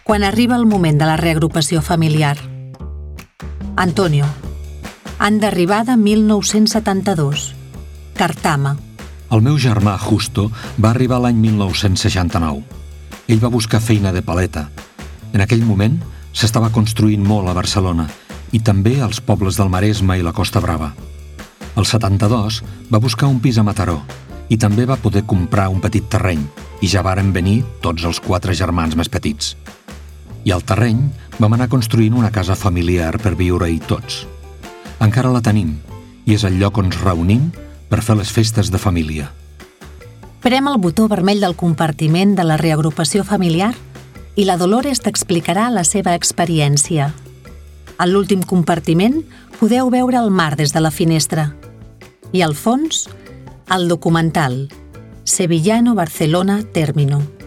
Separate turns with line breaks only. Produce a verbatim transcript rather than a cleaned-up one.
Quan arriba el moment de la reagrupació familiar. Antonio. Any d'arribada mil nou-cents setanta-dos. Cartama.
El meu germà Justo va arribar l'any mil nou-cents seixanta-nou. Ell va buscar feina de paleta. En aquell moment s'estava construint molt a Barcelona i també als pobles del Maresme i la Costa Brava. El setanta-dos va buscar un pis a Mataró i també va poder comprar un petit terreny i ja varen venir tots els quatre germans més petits. I al terreny vam anar construint una casa familiar per viure-hi tots. Encara la tenim i és el lloc on ens reunim per fer les festes de família.
Prem el botó vermell del compartiment de la reagrupació familiar i la Dolores t'explicarà la seva experiència. A l'últim compartiment podeu veure el mar des de la finestra. I al fons, el documental Sevillano Barcelona Término.